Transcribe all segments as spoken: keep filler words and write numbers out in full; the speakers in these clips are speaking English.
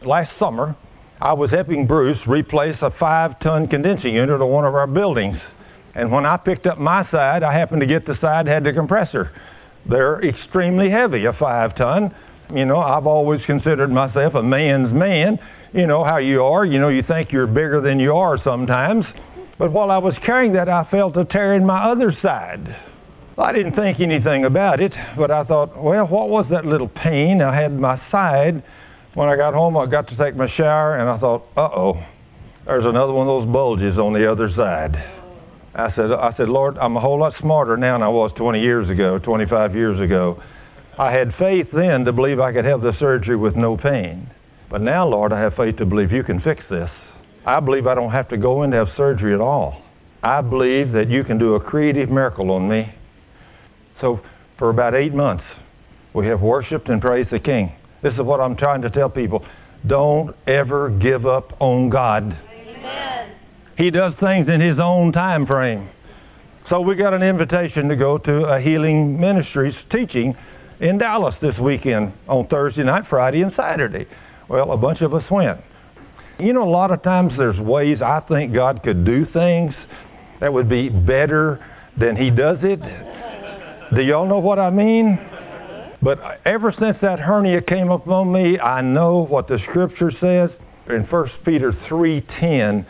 last summer, I was helping Bruce replace a five-ton condensing unit on one of our buildings. And when I picked up my side, I happened to get the side that had the compressor. They're extremely heavy, a five-ton. You know, I've always considered myself a man's man. You know how you are. You know, you think you're bigger than you are sometimes. But while I was carrying that, I felt a tear in my other side. I didn't think anything about it, but I thought, well, what was that little pain? I had my side. When I got home, I got to take my shower, and I thought, uh-oh, there's another one of those bulges on the other side. I said, I said, Lord, I'm a whole lot smarter now than I was twenty years ago, twenty-five years ago. I had faith then to believe I could have the surgery with no pain. But now, Lord, I have faith to believe you can fix this. I believe I don't have to go in to have surgery at all. I believe that you can do a creative miracle on me. So for about eight months, we have worshiped and praised the King. This is what I'm trying to tell people. Don't ever give up on God. Amen. He does things in His own time frame. So we got an invitation to go to a Healing Ministries teaching in Dallas this weekend on Thursday night, Friday, and Saturday. Well, a bunch of us went. You know, a lot of times there's ways I think God could do things that would be better than He does it. Do y'all know what I mean? But ever since that hernia came upon me, I know what the Scripture says in First Peter three ten.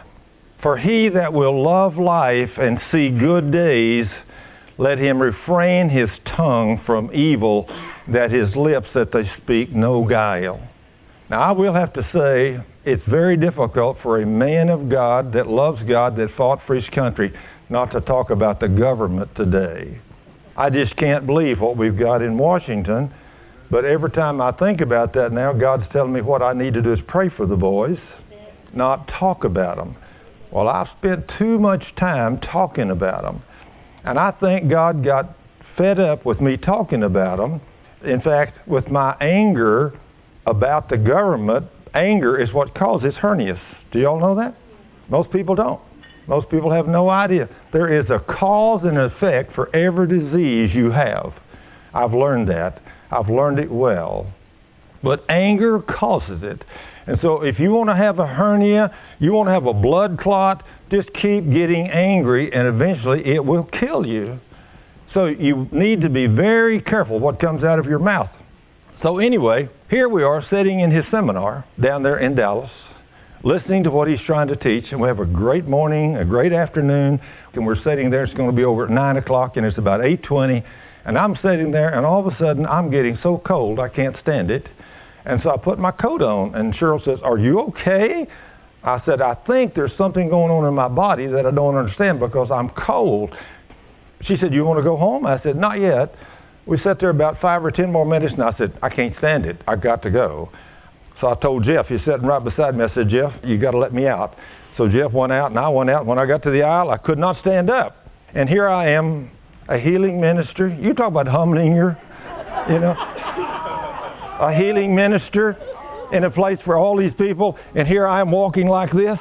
For he that will love life and see good days, let him refrain his tongue from evil, that his lips that they speak no guile. Now I will have to say, it's very difficult for a man of God that loves God, that fought for his country, not to talk about the government today. I just can't believe what we've got in Washington. But every time I think about that now, God's telling me what I need to do is pray for the boys, not talk about them. Well, I've spent too much time talking about them. And I think God got fed up with me talking about them. In fact, with my anger about the government, anger is what causes hernias. Do y'all know that? Most people don't. Most people have no idea. There is a cause and effect for every disease you have. I've learned that. I've learned it well. But anger causes it. And so if you want to have a hernia, you want to have a blood clot, just keep getting angry and eventually it will kill you. So you need to be very careful what comes out of your mouth. So anyway, here we are sitting in his seminar down there in Dallas, listening to what he's trying to teach, and we have a great morning, a great afternoon, and we're sitting there. It's going to be over at nine o'clock, and it's about eight twenty, and I'm sitting there, and all of a sudden, I'm getting so cold, I can't stand it, and so I put my coat on, and Cheryl says, are you okay? I said, I think there's something going on in my body that I don't understand because I'm cold. She said, you want to go home? I said, not yet. We sat there about five or ten more minutes, and I said, I can't stand it. I got to go. So I told Jeff, he's sitting right beside me, I said, Jeff, you got to let me out. So Jeff went out and I went out. When I got to the aisle, I could not stand up. And here I am, a healing minister. You talk about humbling your, you know, a healing minister in a place for all these people. And here I am walking like this.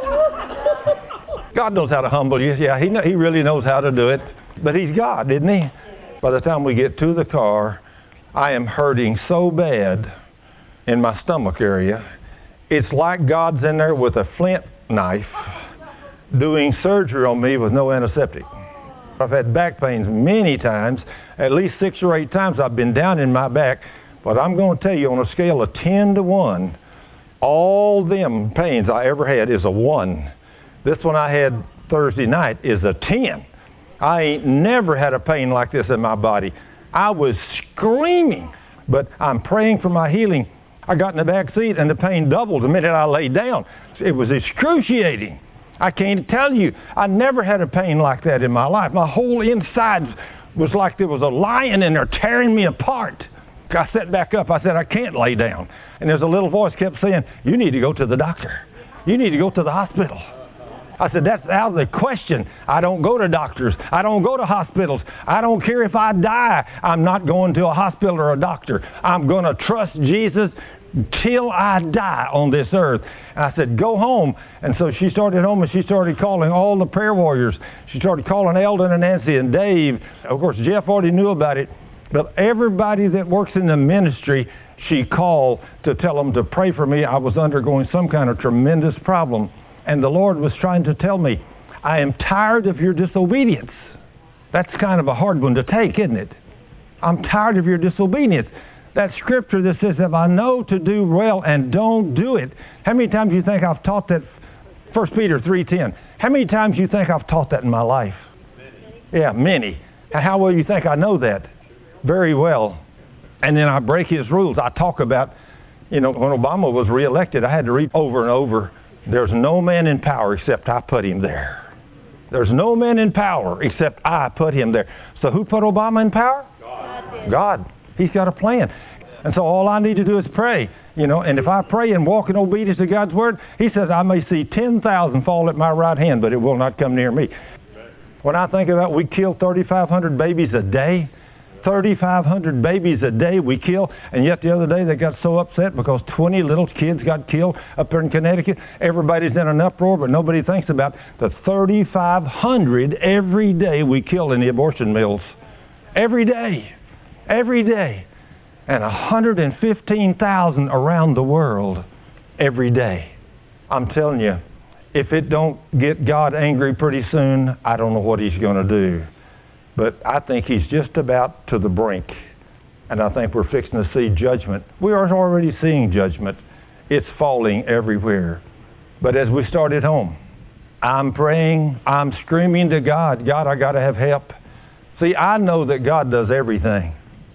God knows how to humble you. Yeah, he, know, he really knows how to do it. But he's God, isn't he? By the time we get to the car, I am hurting so bad in my stomach area. It's like God's in there with a flint knife doing surgery on me with no antiseptic. I've had back pains many times, at least six or eight times I've been down in my back, but I'm going to tell you on a scale of ten to one, all them pains I ever had is a one. This one I had Thursday night is a ten. I ain't never had a pain like this in my body. I was screaming, but I'm praying for my healing. I got in the back seat and the pain doubled the minute I laid down. It was excruciating. I can't tell you, I never had a pain like that in my life. My whole inside was like there was a lion in there tearing me apart. I sat back up. I said, I can't lay down. And there's a little voice kept saying, you need to go to the doctor. You need to go to the hospital. I said, that's out of the question. I don't go to doctors. I don't go to hospitals. I don't care if I die. I'm not going to a hospital or a doctor. I'm going to trust Jesus till I die on this earth. And I said, go home. And so she started home and she started calling all the prayer warriors. She started calling Eldon and Nancy and Dave. Of course, Jeff already knew about it. But everybody that works in the ministry she called to tell them to pray for me. I was undergoing some kind of tremendous problem. And the Lord was trying to tell me, I am tired of your disobedience. That's kind of a hard one to take, isn't it? I'm tired of your disobedience. That scripture that says, if I know to do well and don't do it. How many times do you think I've taught that? First Peter three ten. How many times do you think I've taught that in my life? Many. Yeah, many. How well you think I know that? Very well. And then I break his rules. I talk about, you know, when Obama was reelected, I had to read over and over, there's no man in power except I put him there. There's no man in power except I put him there. So who put Obama in power? God. God. He's got a plan. And so all I need to do is pray. You know, and if I pray and walk in obedience to God's word, he says, I may see ten thousand fall at my right hand, but it will not come near me. When I think about we kill thirty-five hundred babies a day, thirty-five hundred babies a day we kill, and yet the other day they got so upset because twenty little kids got killed up there in Connecticut. Everybody's in an uproar, but nobody thinks about the thirty-five hundred every day we kill in the abortion mills. Every day. Every day. And one hundred fifteen thousand around the world every day. I'm telling you, if it don't get God angry pretty soon, I don't know what he's going to do. But I think he's just about to the brink. And I think we're fixing to see judgment. We are already seeing judgment. It's falling everywhere. But as we start at home, I'm praying, I'm screaming to God, God, I got to have help. See, I know that God does everything.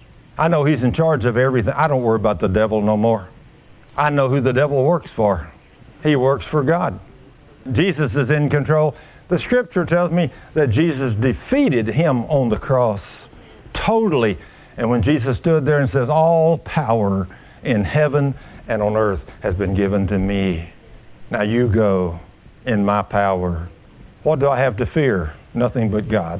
I know he's in charge of everything. I don't worry about the devil no more. I know who the devil works for. He works for God. Jesus is in control. The scripture tells me that Jesus defeated him on the cross totally. And when Jesus stood there and says, all power in heaven and on earth has been given to me. Now you go in my power. What do I have to fear? Nothing but God.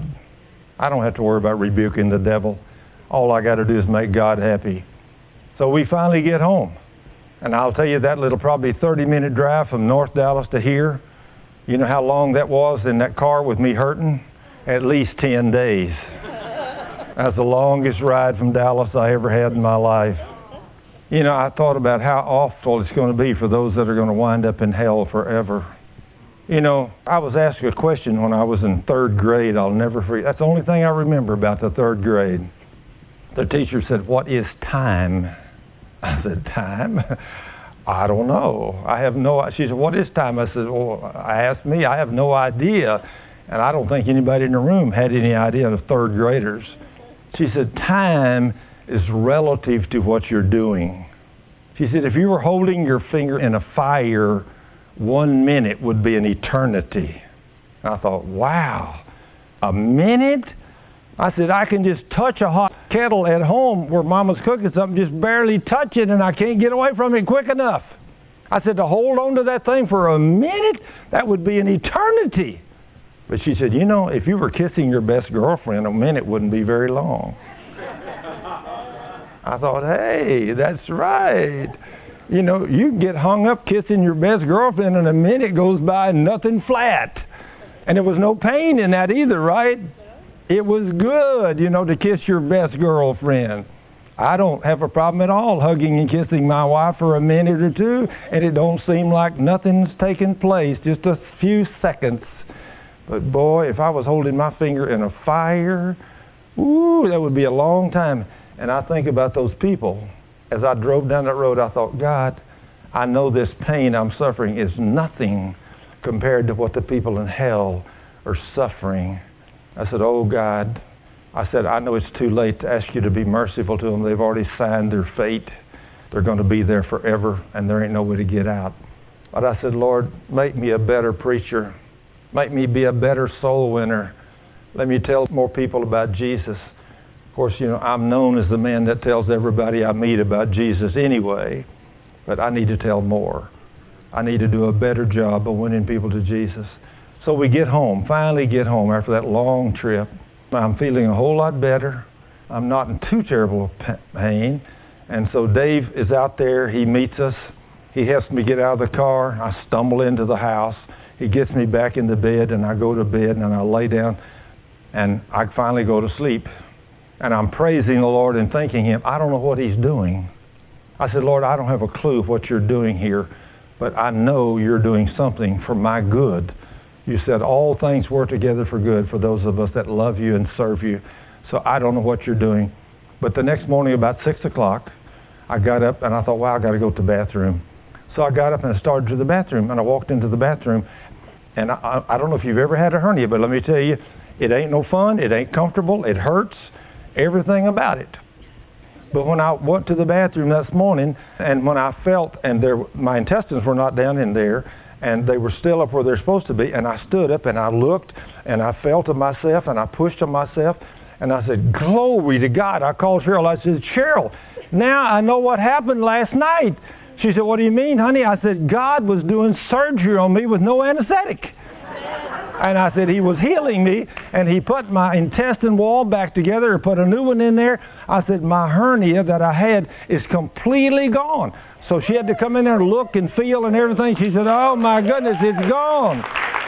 I don't have to worry about rebuking the devil. All I got to do is make God happy. So we finally get home. And I'll tell you that little probably thirty minute drive from North Dallas to here. You know how long that was in that car with me hurting? At least ten days. That's the longest ride from Dallas I ever had in my life. You know, I thought about how awful it's going to be for those that are going to wind up in hell forever. You know, I was asked a question when I was in third grade. I'll never forget. That's the only thing I remember about the third grade. The teacher said, what is time? I said, time? I don't know. I have no, she said, what is time? I said, well, I asked me, I have no idea. And I don't think anybody in the room had any idea of third graders. She said, time is relative to what you're doing. She said, if you were holding your finger in a fire, one minute would be an eternity. And I thought, wow, a minute? I said, I can just touch a hot kettle at home where Mama's cooking something, just barely touch it, and I can't get away from it quick enough. I said, to hold on to that thing for a minute, that would be an eternity. But she said, you know, if you were kissing your best girlfriend, a minute wouldn't be very long. I thought, hey, that's right. You know, you can get hung up kissing your best girlfriend, and a minute goes by and nothing flat. And there was no pain in that either, right? It was good, you know, to kiss your best girlfriend. I don't have a problem at all hugging and kissing my wife for a minute or two, and it don't seem like nothing's taken place, just a few seconds. But boy, if I was holding my finger in a fire, ooh, that would be a long time. And I think about those people. As I drove down that road, I thought, God, I know this pain I'm suffering is nothing compared to what the people in hell are suffering. I said, oh, God, I said, I know it's too late to ask you to be merciful to them. They've already signed their fate. They're going to be there forever, and there ain't no way to get out. But I said, Lord, make me a better preacher. Make me be a better soul winner. Let me tell more people about Jesus. Of course, you know, I'm known as the man that tells everybody I meet about Jesus anyway, but I need to tell more. I need to do a better job of winning people to Jesus. So we get home, finally get home after that long trip. I'm feeling a whole lot better. I'm not in too terrible pain. And so Dave is out there. He meets us. He helps me get out of the car. I stumble into the house. He gets me back in the bed, and I go to bed, and I lay down, and I finally go to sleep. And I'm praising the Lord and thanking Him. I don't know what He's doing. I said, Lord, I don't have a clue what you're doing here, but I know you're doing something for my good. You said all things work together for good for those of us that love you and serve you. So I don't know what you're doing. But the next morning about six o'clock, I got up and I thought, wow, I got to go to the bathroom. So I got up and I started to the bathroom, and I walked into the bathroom. And I, I don't know if you've ever had a hernia, but let me tell you, it ain't no fun, it ain't comfortable, it hurts, everything about it. But when I went to the bathroom this morning, and when I felt, and there, my intestines were not down in there, and they were still up where they're supposed to be, and I stood up and I looked, and I felt of myself, and I pushed on myself, and I said, glory to God. I called Cheryl, I said, Cheryl, now I know what happened last night. She said, what do you mean, honey? I said, God was doing surgery on me with no anesthetic. And I said, he was healing me, and he put my intestine wall back together and put a new one in there. I said, my hernia that I had is completely gone. So she had to come in there and look and feel and everything. She said, oh my goodness, it's gone.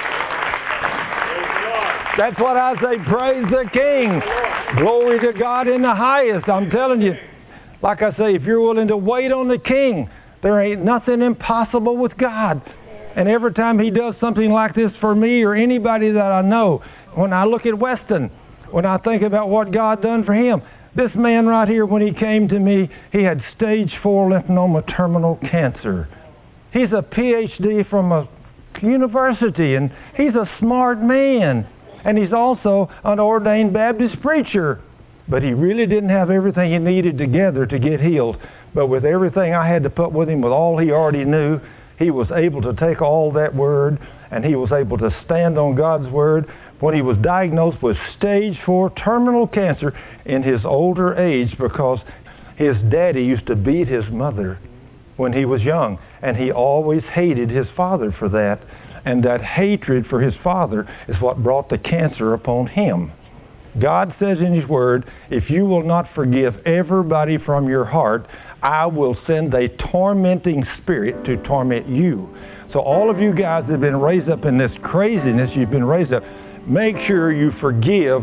That's what I say, praise the King. Glory to God in the highest. I'm telling you, like I say, if you're willing to wait on the King, there ain't nothing impossible with God. And every time he does something like this for me or anybody that I know, when I look at Weston, when I think about what God done for him, this man right here, when he came to me, he had stage four lymphoma terminal cancer. He's a P H D from a university, and he's a smart man. And he's also an ordained Baptist preacher. But he really didn't have everything he needed together to get healed. But with everything I had to put with him, with all he already knew, he was able to take all that word, and he was able to stand on God's word. When he was diagnosed with stage four terminal cancer in his older age, because his daddy used to beat his mother when he was young, and he always hated his father for that. And that hatred for his father is what brought the cancer upon him. God says in his word, if you will not forgive everybody from your heart, I will send a tormenting spirit to torment you. So all of you guys that have been raised up in this craziness, you've been raised up, make sure you forgive.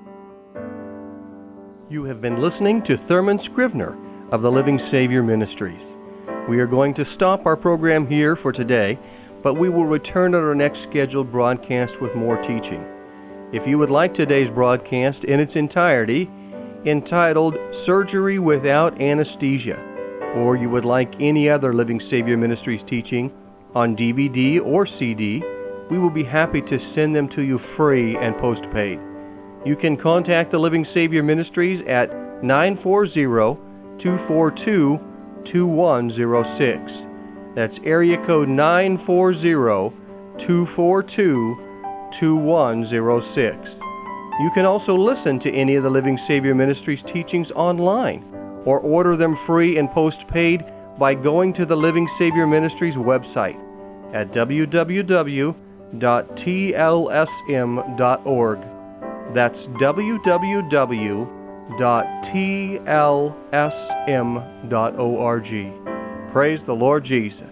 You have been listening to Thurman Scrivener of the Living Savior Ministries. We are going to stop our program here for today, but we will return at our next scheduled broadcast with more teaching. If you would like today's broadcast in its entirety, entitled Surgery Without Anesthesia, or you would like any other Living Savior Ministries teaching on D V D or C D, we will be happy to send them to you free and postpaid. You can contact the Living Savior Ministries at nine four zero, two four two, two one zero six. That's area code nine four zero, two four two, two one zero six. You can also listen to any of the Living Savior Ministries teachings online, or order them free and postpaid by going to the Living Savior Ministries website at w w w dot t l s m dot org. That's w w w dot t l s m dot org. Praise the Lord Jesus.